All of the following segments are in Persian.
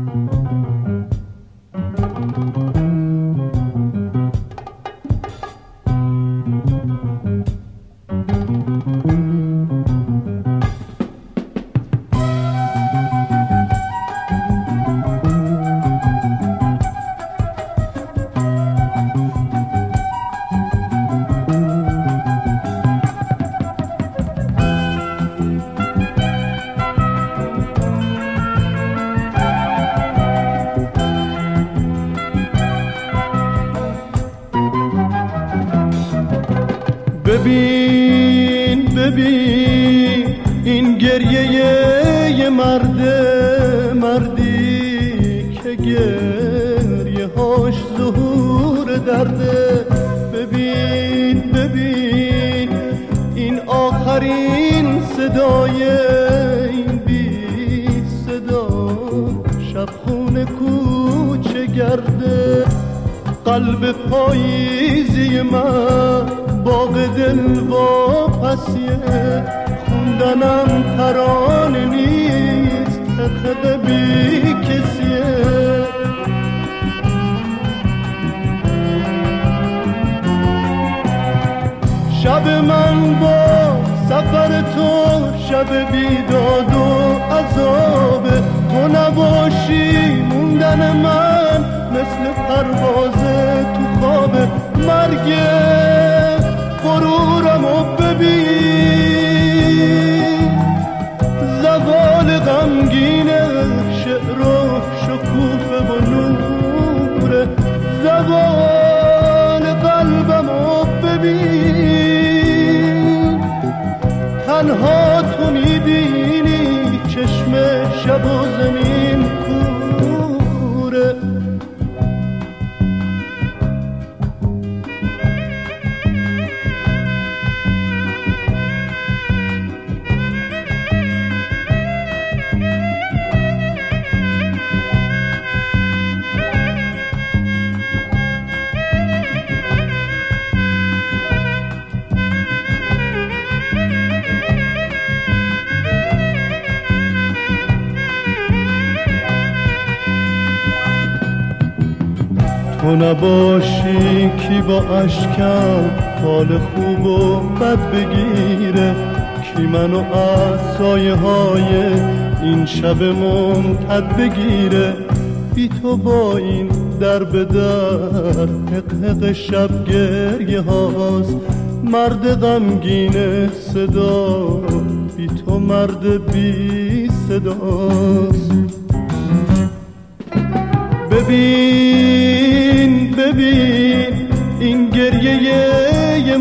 ببین ببین این گریه یه مردی که گریه هاش ظهور درده. ببین ببین این آخرین صدای این بی صدا شبخون کوچه گرده. قلب پاییزی من باغ دل واپسیه، خوندنم ترانه نیست حقیقه بی کسیه. شب من با سفر تو شب بیداد و عذابه، تو نباشی موندن من مثل پرواز تو خوابه. مرگ غرورمو ببین، زوال غمگینه، شعر و شکوفه و نوره. زوال قلبمو ببین، تنها تو میبینی چشم شب و زمین کوره. تو نباشی کی با اشکم حال خوب و بد بگیره، کی منو از سایه های این شب ممتد بگیره. بی تو با این در به در حق شب گریه هاست، مرد غمگین صدا بی تو مرد بی صداست. ببین ببین این گریه یه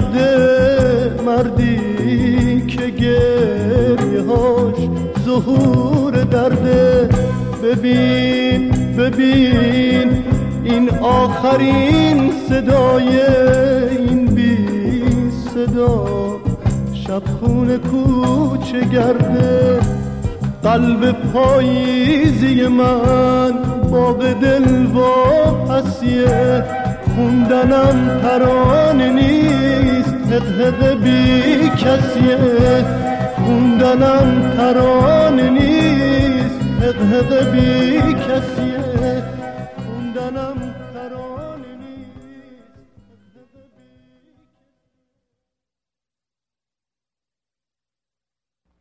مردی که گریه هاش ظهور درده. ببین ببین این آخرین صدای این بی صدا شبخون کوچه گرده. قلب پاییزی من باغ دل واپسیه، خوندنم ترانه نیست حقیقه بی کسیه. خوندنم ترانه نیست حقیقه بی کسیه.